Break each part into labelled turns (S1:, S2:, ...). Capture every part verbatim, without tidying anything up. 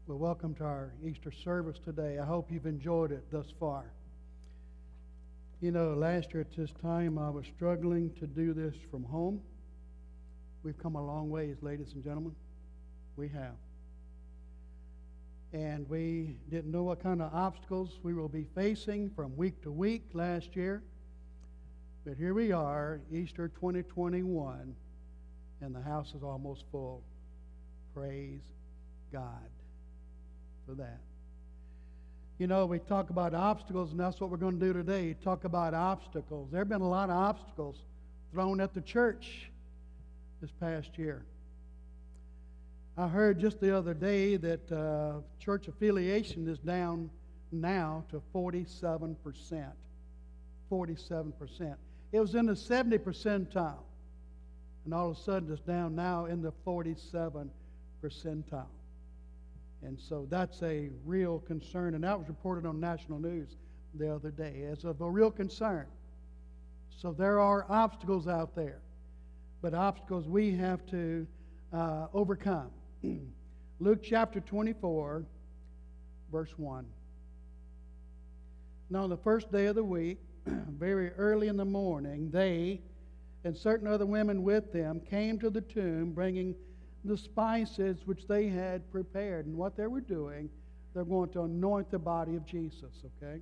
S1: Well, welcome to our Easter service today. I hope you've enjoyed it thus far. You know, last year at this time I was struggling to do this from home. We've come a long ways, ladies and gentlemen. We have. And we didn't know what kind of obstacles we will be facing from week to week last year. But here we are, Easter twenty twenty-one, and the house is almost full. Praise God for that. You know, we talk about obstacles, and that's what we're going to do today. Talk about obstacles. There have been a lot of obstacles thrown at the church this past year. I heard just the other day that uh, church affiliation is down now to forty-seven percent. forty-seven percent. It was in the seventy percentile, and all of a sudden it's down now in the forty-seven percentile. And so that's a real concern, and that was reported on national news the other day as of a real concern. So there are obstacles out there, but obstacles we have to uh, overcome. Luke chapter twenty-four, verse one. Now on the first day of the week, very early in the morning, they and certain other women with them came to the tomb, bringing the spices which they had prepared. And what they were doing, they're going to anoint the body of Jesus, okay?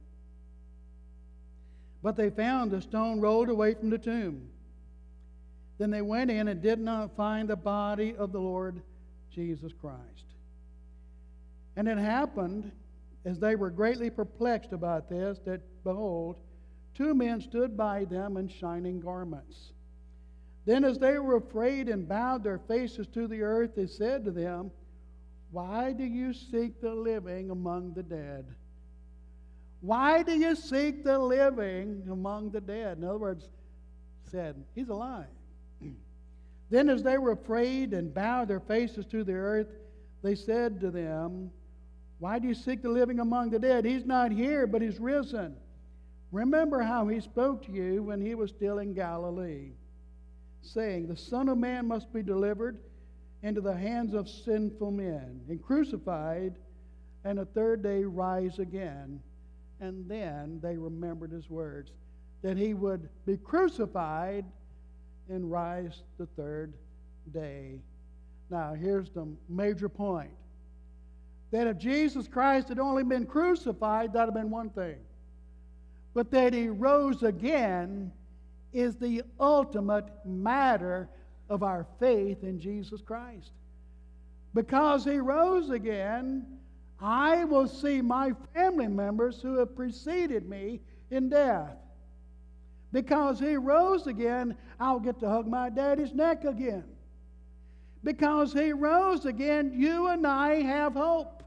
S1: But they found the stone rolled away from the tomb. Then they went in and did not find the body of the Lord Jesus Christ. And it happened, as they were greatly perplexed about this, that, behold, two men stood by them in shining garments. Then as they were afraid and bowed their faces to the earth, they said to them, "Why do you seek the living among the dead? Why do you seek the living among the dead?" In other words, said, he's alive. Then as they were afraid and bowed their faces to the earth, they said to them, "Why do you seek the living among the dead? He's not here, but he's risen. Remember how he spoke to you when he was still in Galilee, saying, the Son of Man must be delivered into the hands of sinful men, and crucified, and the third day rise again." And then they remembered his words, that he would be crucified and rise the third day. Now, here's the major point. That if Jesus Christ had only been crucified, that would have been one thing. But that he rose again is the ultimate matter of our faith in Jesus Christ. Because he rose again, I will see my family members who have preceded me in death. Because he rose again, I'll get to hug my daddy's neck again. Because he rose again, you and I have hope.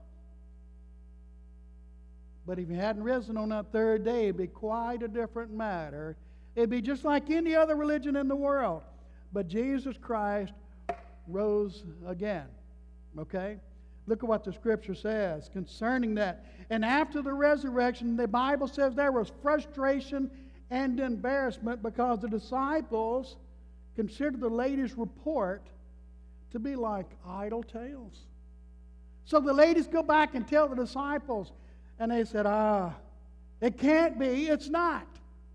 S1: But if he hadn't risen on that third day, it'd be quite a different matter. It'd be just like any other religion in the world. But Jesus Christ rose again. Okay? Look at what the Scripture says concerning that. And after the resurrection, the Bible says there was frustration and embarrassment because the disciples considered the ladies' report to be like idle tales. So the ladies go back and tell the disciples, and they said, ah, it can't be, it's not.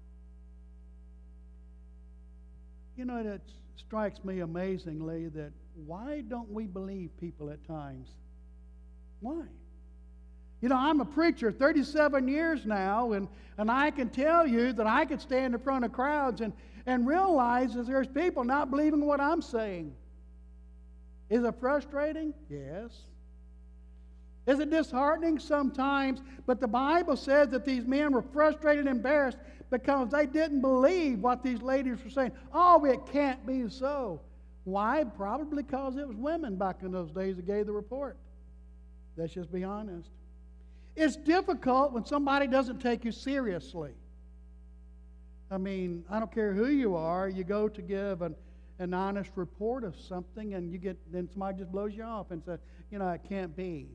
S1: You know, it strikes me amazingly that why don't we believe people at times? Why? You know, I'm a preacher thirty-seven years now, and, and I can tell you that I could stand in front of crowds and, and realize that there's people not believing what I'm saying. Is it frustrating? Yes. Is it disheartening? Sometimes. But the Bible says that these men were frustrated and embarrassed because they didn't believe what these ladies were saying. Oh, it can't be so. Why? Probably because it was women back in those days that gave the report. Let's just be honest. It's difficult when somebody doesn't take you seriously. I mean, I don't care who you are, you go to give an, an honest report of something, and you get, then somebody just blows you off and says, you know, it can't be.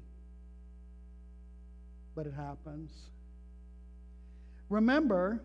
S1: But it happens. Remember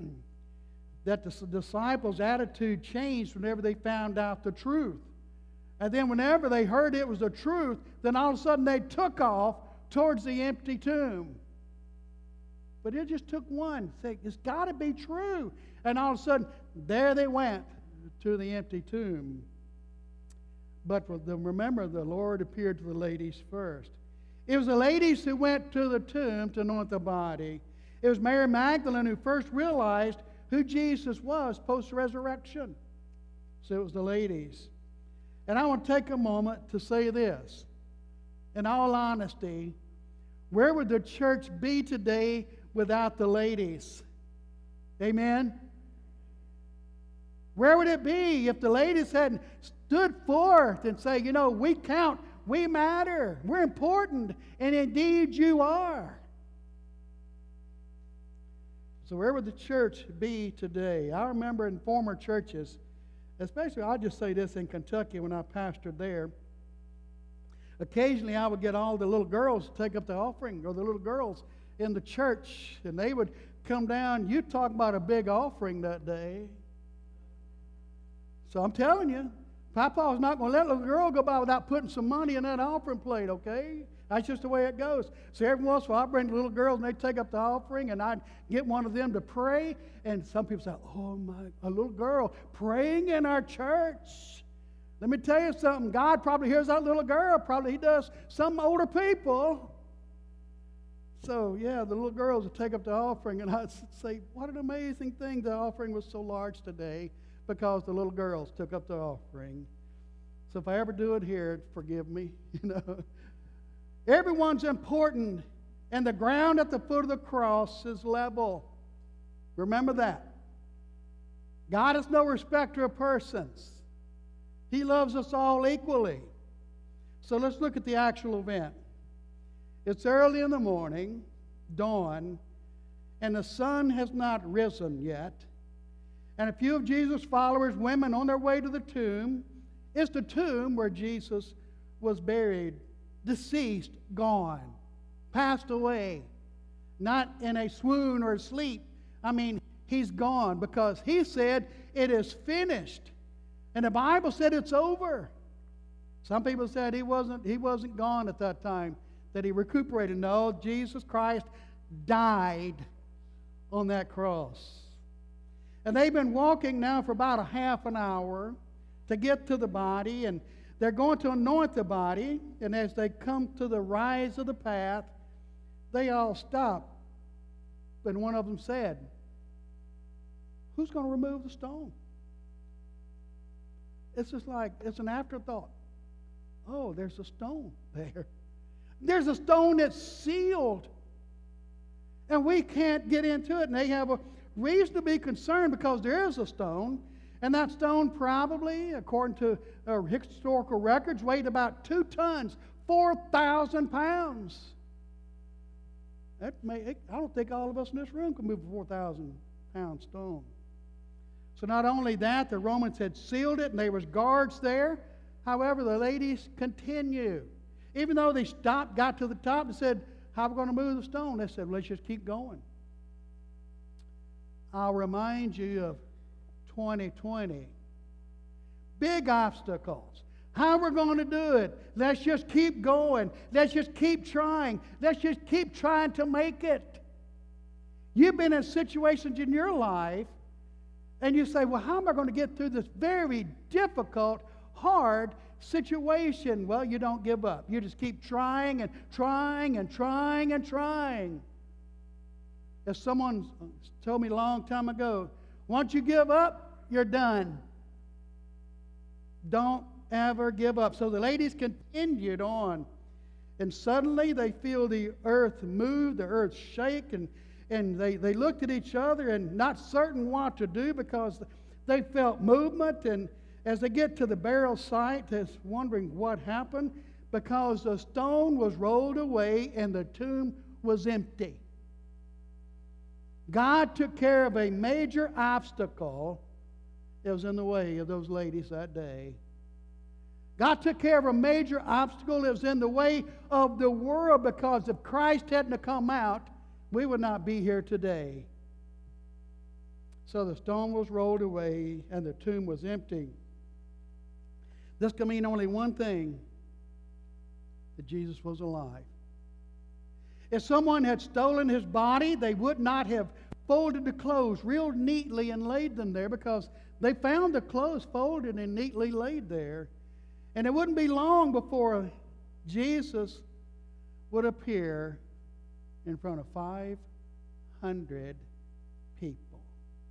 S1: that the disciples' attitude changed whenever they found out the truth. And then whenever they heard it was the truth, then all of a sudden they took off towards the empty tomb. But it just took one. Say, it's got to be true. And all of a sudden, there they went to the empty tomb. But for the, remember, the Lord appeared to the ladies first. It was the ladies who went to the tomb to anoint the body. It was Mary Magdalene who first realized who Jesus was post-resurrection. So it was the ladies. And I want to take a moment to say this. In all honesty, where would the church be today without the ladies? Amen? Where would it be if the ladies hadn't stood forth and say, you know, we count, we matter, we're important, and indeed you are. So where would the church be today? I remember in former churches, especially, I'll just say this, in Kentucky when I pastored there, occasionally I would get all the little girls to take up the offering, or the little girls in the church, and they would come down. You talk about a big offering that day. So I'm telling you, Papa was not going to let a little girl go by without putting some money in that offering plate, okay? That's just the way it goes. So every once in a while, I'd bring the little girls, and they'd take up the offering, and I'd get one of them to pray. And some people say, oh, my, a little girl praying in our church. Let me tell you something. God probably hears that little girl. Probably he does some older people. So, yeah, the little girls would take up the offering, and I'd say, what an amazing thing. The offering was so large today because the little girls took up the offering. So if I ever do it here, forgive me, you know. Everyone's important, and the ground at the foot of the cross is level. Remember that. God is no respecter of persons. He loves us all equally. So let's look at the actual event. It's early in the morning, dawn, and the sun has not risen yet. And a few of Jesus' followers, women, on their way to the tomb. It's the tomb where Jesus was buried, deceased, gone, passed away, not in a swoon or sleep. I mean, he's gone because he said it is finished. And the Bible said it's over. Some people said he wasn't, he wasn't gone at that time, that he recuperated. No, Jesus Christ died on that cross. And they've been walking now for about a half an hour to get to the body, and they're going to anoint the body. And as they come to the rise of the path, they all stop. And one of them said, who's going to remove the stone? It's just like, it's an afterthought. Oh, there's a stone there. There's a stone that's sealed. And we can't get into it. And they have a reason to be concerned because there is a stone. And that stone probably, according to uh, historical records, weighed about two tons, four thousand pounds. That may, it, I don't think all of us in this room could move a four thousand pound stone. So not only that, the Romans had sealed it and there was guards there. However, the ladies continue. Even though they stopped, got to the top and said, how are we going to move the stone? They said, let's just keep going. I'll remind you of twenty twenty. Big obstacles. How we're going to do it? Let's just keep going. Let's just keep trying. Let's just keep trying to make it. You've been in situations in your life, and you say, well, how am I going to get through this very difficult, hard situation? Well, you don't give up. You just keep trying and trying and trying and trying. As someone told me a long time ago, once you give up, you're done. Don't ever give up. So the ladies continued on, and suddenly they feel the earth move, the earth shake, and, and they, they looked at each other and not certain what to do because they felt movement. And as they get to the burial site, they're wondering what happened because the stone was rolled away and the tomb was empty. God took care of a major obstacle that was in the way of those ladies that day. God took care of a major obstacle that was in the way of the world, because if Christ hadn't come out, we would not be here today. So the stone was rolled away and the tomb was empty. This can mean only one thing, that Jesus was alive. If someone had stolen his body, they would not have folded the clothes real neatly and laid them there, because they found the clothes folded and neatly laid there. And it wouldn't be long before Jesus would appear in front of five hundred people.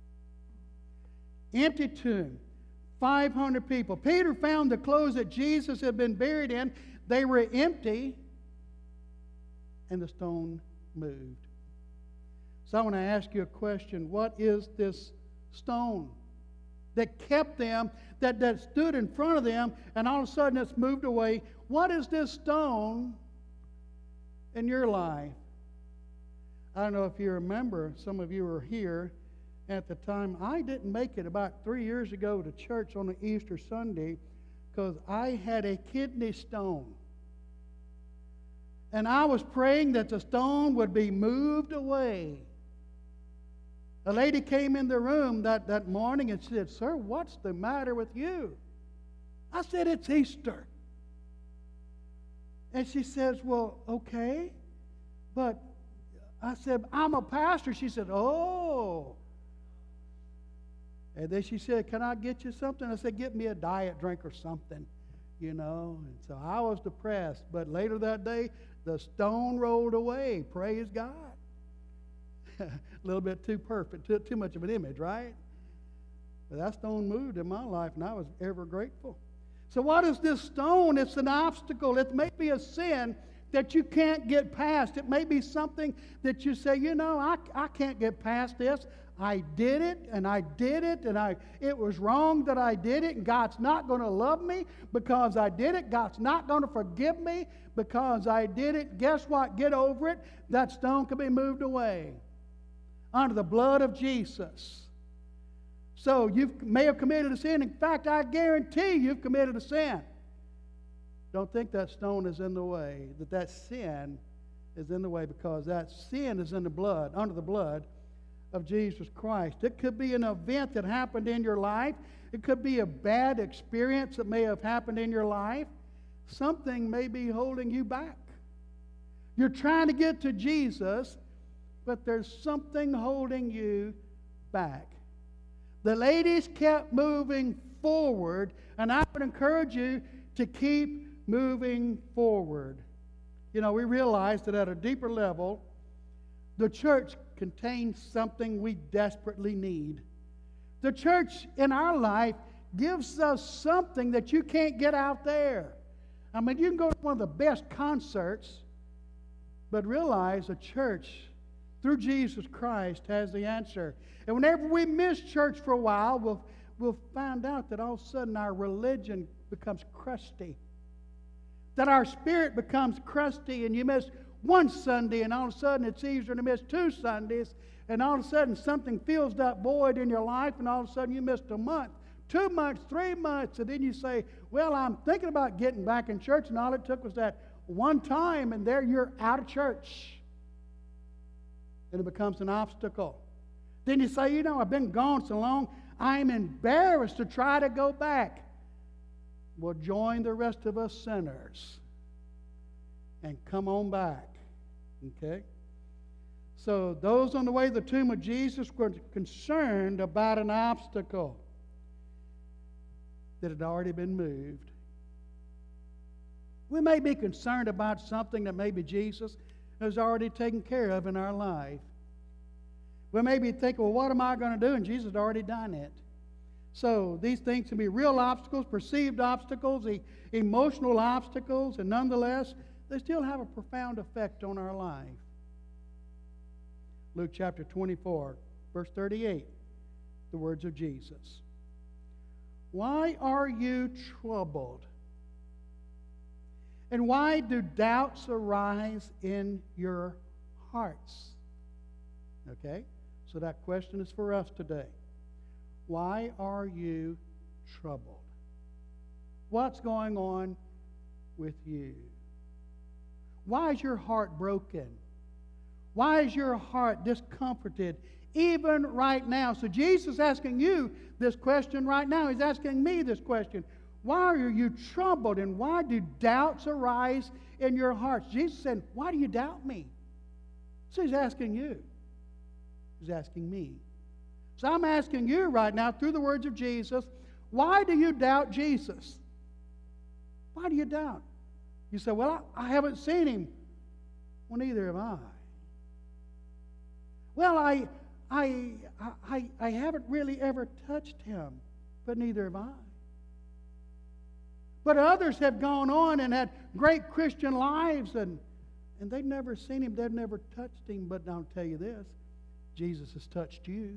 S1: Empty tomb, five hundred people. Peter found the clothes that Jesus had been buried in. They were empty, and the stone moved. So I want to ask you a question. What is this stone that kept them, that, that stood in front of them, and all of a sudden it's moved away? What is this stone in your life? I don't know if you remember, some of you were here at the time. I didn't make it about three years ago to church on the Easter Sunday because I had a kidney stone. And I was praying that the stone would be moved away. A lady came in the room that, that morning and said, "Sir, what's the matter with you?" I said, "It's Easter." And she says, "Well, okay." But I said, "I'm a pastor." She said, "Oh." And then she said, "Can I get you something?" I said, "Get me a diet drink or something, you know." And so I was depressed. But later that day, the stone rolled away. Praise God. A little bit too perfect, too, too much of an image, right? But that stone moved in my life, and I was ever grateful. So what is this stone? It's an obstacle. It may be a sin that you can't get past. It may be something that you say, you know, I, I can't get past this. I did it, and I did it, and I it was wrong that I did it, and God's not going to love me because I did it. God's not going to forgive me because I did it. Guess what? Get over it. That stone can be moved away under the blood of Jesus. So you may have committed a sin. In fact, I guarantee you've committed a sin. Don't think that stone is in the way, that that sin is in the way, because that sin is in the blood, under the blood of Jesus Christ. It could be an event that happened in your life. It could be a bad experience that may have happened in your life. Something may be holding you back. You're trying to get to Jesus, but there's something holding you back. The ladies kept moving forward, and I would encourage you to keep moving forward. You know, we realize that at a deeper level, the church contains something we desperately need. The church in our life gives us something that you can't get out there. I mean, you can go to one of the best concerts, but realize a church through Jesus Christ has the answer. And whenever we miss church for a while, we'll, we'll find out that all of a sudden our religion becomes crusty. That our spirit becomes crusty, and you miss one Sunday, and all of a sudden it's easier to miss two Sundays, and all of a sudden something fills that void in your life, and all of a sudden you missed a month, two months, three months, and then you say, well, I'm thinking about getting back in church, and all it took was that one time, and there you're out of church. And it becomes an obstacle. Then you say, you know, I've been gone so long, I'm embarrassed to try to go back. Well, join the rest of us sinners and come on back. Okay? So those on the way to the tomb of Jesus were concerned about an obstacle that had already been moved. We may be concerned about something that maybe Jesus has already taken care of in our life. We may be thinking, well, what am I going to do? And Jesus had already done it. So these things can be real obstacles, perceived obstacles, e- emotional obstacles, and nonetheless, they still have a profound effect on our life. Luke chapter twenty-four, verse thirty-eight, the words of Jesus. Why are you troubled? And why do doubts arise in your hearts? Okay, so that question is for us today. Why are you troubled? What's going on with you? Why is your heart broken? Why is your heart discomforted even right now? So Jesus is asking you this question right now. He's asking me this question. Why are you troubled, and why do doubts arise in your hearts? Jesus said, why do you doubt me? So he's asking you. He's asking me. So I'm asking you right now, through the words of Jesus, why do you doubt Jesus? Why do you doubt? You say, well, I, I haven't seen him. Well, neither have I. Well, I, I, I, I haven't really ever touched him, but neither have I. But others have gone on and had great Christian lives, and, and they've never seen him, they've never touched him. But I'll tell you this, Jesus has touched you.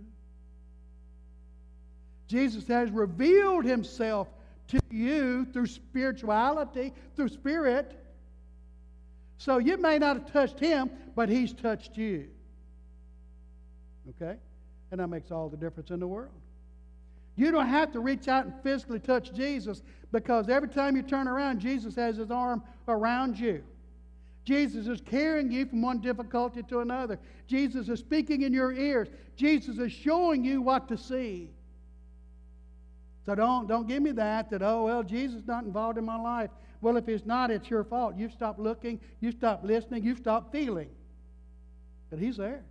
S1: Jesus has revealed himself to you through spirituality, through spirit. So you may not have touched him, but he's touched you. Okay? And that makes all the difference in the world. You don't have to reach out and physically touch Jesus, because every time you turn around, Jesus has his arm around you. Jesus is carrying you from one difficulty to another. Jesus is speaking in your ears. Jesus is showing you what to see. So don't, don't give me that, that, oh, well, Jesus is not involved in my life. Well, if he's not, it's your fault. You've stopped looking, you've stopped listening, you've stopped feeling. But he's there.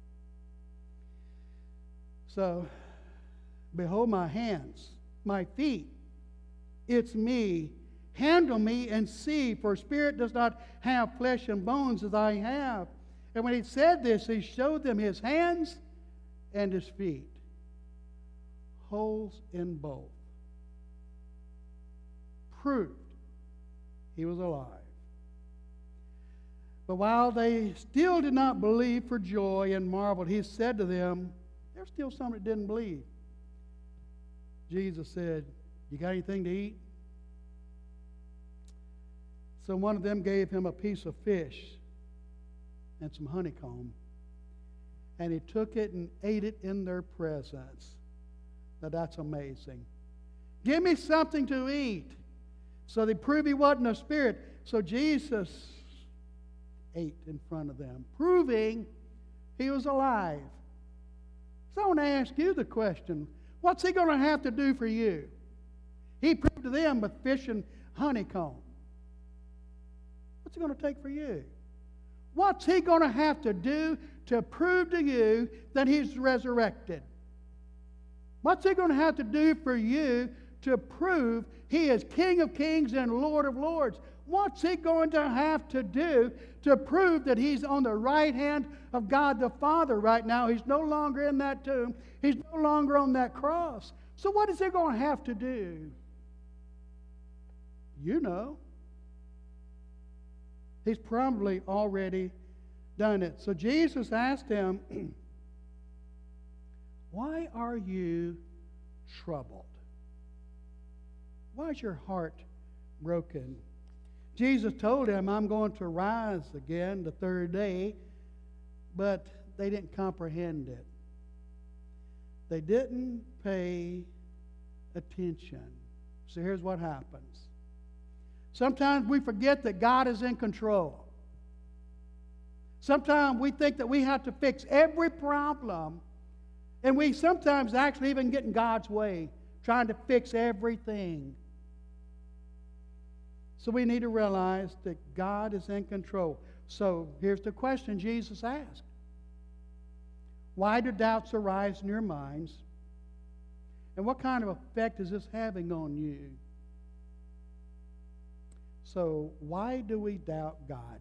S1: So, behold my hands, my feet. It's me. Handle me and see, for spirit does not have flesh and bones as I have. And when he said this, he showed them his hands and his feet. Holes in both. Proved he was alive. But while they still did not believe for joy and marveled, he said to them, there's still some that didn't believe. Jesus said, you got anything to eat? So one of them gave him a piece of fish and some honeycomb, and he took it and ate it in their presence. Now that's amazing. Give me something to eat. So they proved he wasn't a spirit. So Jesus ate in front of them, proving he was alive. So I want to ask you the question, what's he going to have to do for you? He proved to them with fish and honeycomb. What's it going to take for you? What's he going to have to do to prove to you that he's resurrected? What's he going to have to do for you to prove he is King of Kings and Lord of Lords? What's he going to have to do to prove that he's on the right hand of God the Father right now? He's no longer in that tomb. He's no longer on that cross. So what is he going to have to do? You know. He's probably already done it. So Jesus asked him, why are you troubled? Why is your heart broken? Jesus told him, I'm going to rise again the third day, but they didn't comprehend it. They didn't pay attention. So here's what happens. Sometimes we forget that God is in control. Sometimes we think that we have to fix every problem, and we sometimes actually even get in God's way, trying to fix everything. So we need to realize that God is in control. So here's the question Jesus asked. Why do doubts arise in your minds? And what kind of effect is this having on you? So why do we doubt God?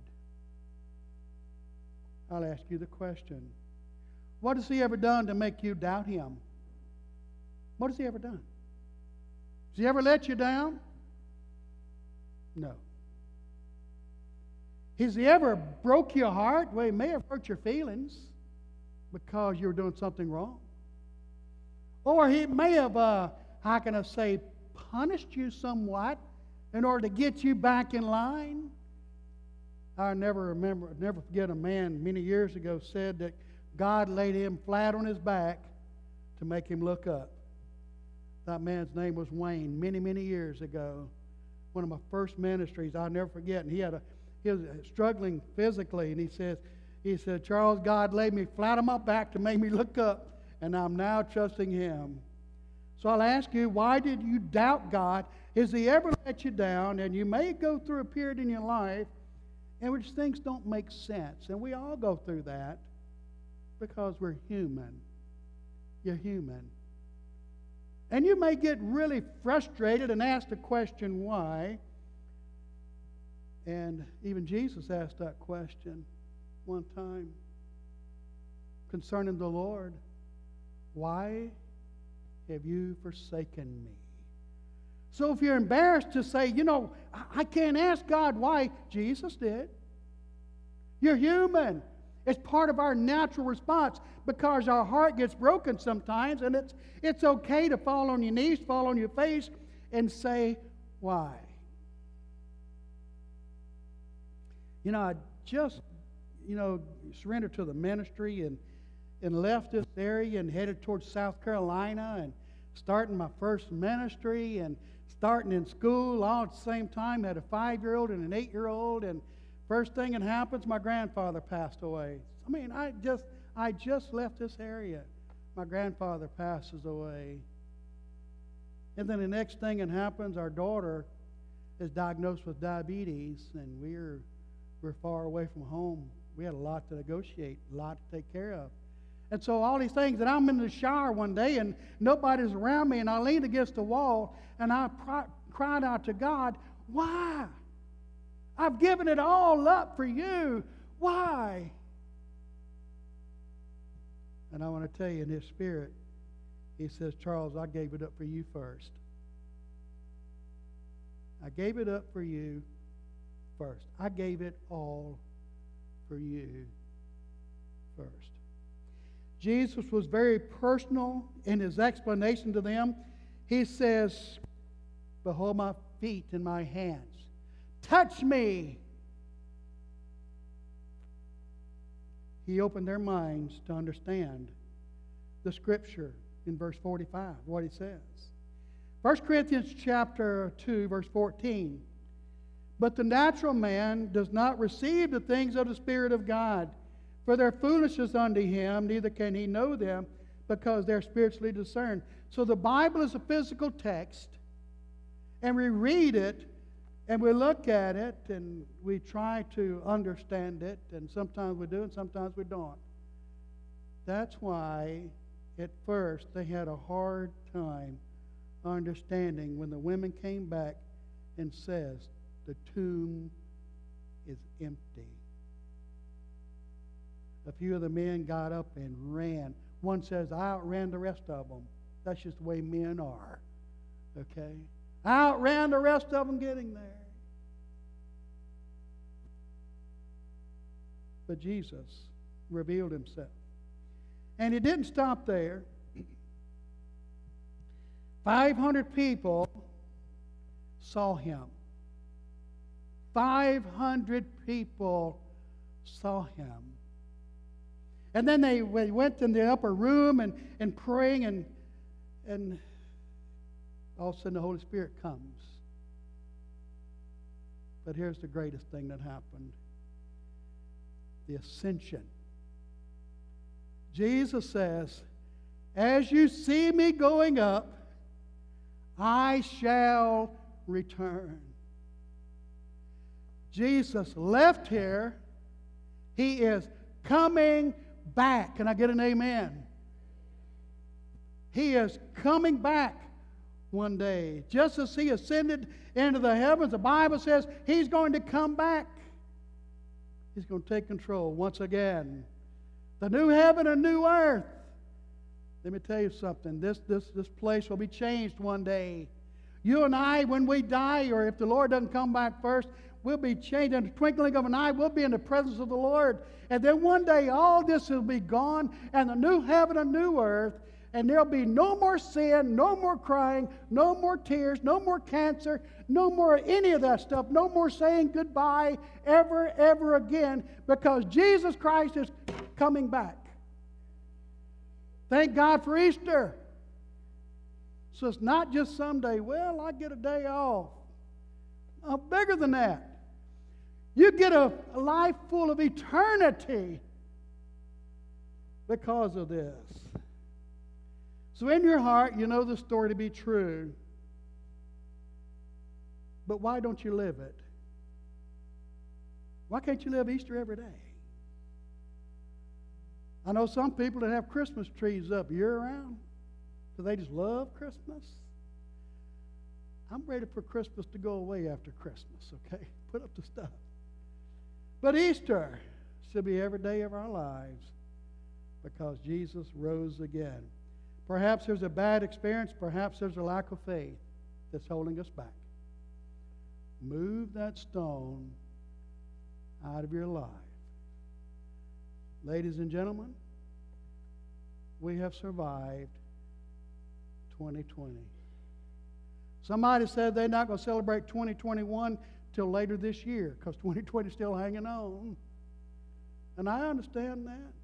S1: I'll ask you the question. What has he ever done to make you doubt him? What has he ever done? Has he ever let you down? No. Has he ever broke your heart? Well, he may have hurt your feelings because you were doing something wrong. Or he may have, uh, how can I say, punished you somewhat in order to get you back in line. I never remember, never forget a man many years ago said that God laid him flat on his back to make him look up. That man's name was Wayne, many, many years ago. One of my first ministries, I'll never forget. And he had a, he was struggling physically, and he says, he said, Charles, God laid me flat on my back to make me look up, and I'm now trusting him. So I'll ask you, why did you doubt God? Has He ever let you down? And you may go through a period in your life in which things don't make sense. And we all go through that because we're human. You're human. And you may get really frustrated and ask the question, why? And even Jesus asked that question one time concerning the Lord. Why have you forsaken me? So if you're embarrassed to say, you know, I can't ask God why, Jesus did. You're human. It's part of our natural response because our heart gets broken sometimes, and it's, it's okay to fall on your knees, fall on your face, and say, why? You know, I just, you know, surrendered to the ministry and, and left this area and headed towards South Carolina and starting my first ministry and starting in school all at the same time. Had a five-year-old and an eight-year-old, and first thing that happens, my grandfather passed away. I mean, I just, I just left this area. My grandfather passes away. And then the next thing that happens, our daughter is diagnosed with diabetes, and we're, we're far away from home. We had a lot to negotiate, a lot to take care of. And so all these things, and I'm in the shower one day, and nobody's around me, and I leaned against the wall, and I pr- cried out to God, why? I've given it all up for you. Why? And I want to tell you, in His Spirit, He says, Charles, I gave it up for you first. I gave it up for you first. I gave it all for you first. Jesus was very personal in His explanation to them. He says, behold my feet and my hands. Touch me. He opened their minds to understand the Scripture in verse forty-five, what He says. First Corinthians chapter two, verse fourteen. But the natural man does not receive the things of the Spirit of God, for their foolishness unto him, neither can he know them, because they're spiritually discerned. So the Bible is a physical text, and we read it, and we look at it, and we try to understand it, and sometimes we do, and sometimes we don't. That's why, at first, they had a hard time understanding when the women came back and says, the tomb is empty. A few of the men got up and ran. One says, I outran the rest of them. That's just the way men are. Okay? I outran the rest of them getting there. But Jesus revealed Himself. And He didn't stop there. five hundred people saw Him. five hundred people saw Him. And then they went in the upper room and, and praying, and, and all of a sudden the Holy Spirit comes. But here's the greatest thing that happened. The ascension. Jesus says, as you see me going up, I shall return. Jesus left here. He is coming back. Can I get an amen? He is coming back one day. Just as He ascended into the heavens, the Bible says He's going to come back. He's going to take control once again. The new heaven and new earth. Let me tell you something. This, this, this place will be changed one day. You and I, when we die, or if the Lord doesn't come back first, we'll be changed in the twinkling of an eye. We'll be in the presence of the Lord. And then one day all this will be gone, and the new heaven and new earth, and there'll be no more sin, no more crying, no more tears, no more cancer, no more any of that stuff, no more saying goodbye ever, ever again, because Jesus Christ is coming back. Thank God for Easter. So it's not just someday, well, I get a day off. Oh, bigger than that. You get a, a life full of eternity because of this. So in your heart, you know the story to be true. But why don't you live it? Why can't you live Easter every day? I know some people that have Christmas trees up year-round because they just love Christmas. I'm ready for Christmas to go away after Christmas, okay? Put up the stuff. But Easter should be every day of our lives because Jesus rose again. Perhaps there's a bad experience. Perhaps there's a lack of faith that's holding us back. Move that stone out of your life. Ladies and gentlemen, we have survived twenty twenty. Somebody said they're not going to celebrate twenty twenty-one till later this year because twenty twenty is still hanging on. And I understand that.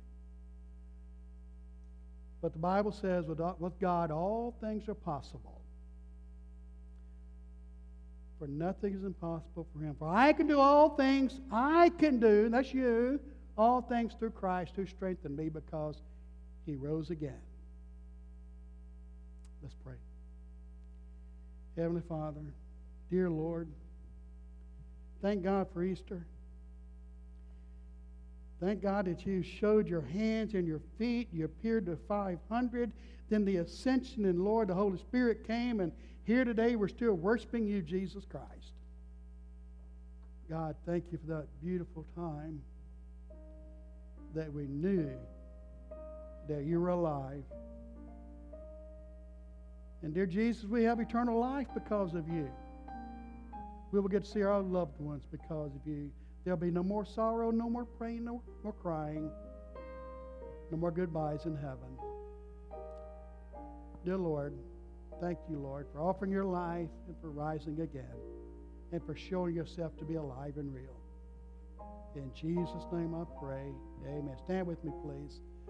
S1: But the Bible says with God all things are possible. For nothing is impossible for him. For I can do all things, I can do, and that's you, all things through Christ who strengthened me because he rose again. Let's pray. Heavenly Father, dear Lord, thank God for Easter. Thank God that you showed your hands and your feet. You appeared to five hundred. Then the ascension, and Lord, the Holy Spirit came, and here today we're still worshiping you, Jesus Christ. God, thank you for that beautiful time that we knew that you were alive. And dear Jesus, we have eternal life because of you. We will get to see our loved ones because of you. There'll be no more sorrow, no more praying, no more crying, no more goodbyes in heaven. Dear Lord, thank you, Lord, for offering your life and for rising again and for showing yourself to be alive and real. In Jesus' name I pray. Amen. Stand with me, please.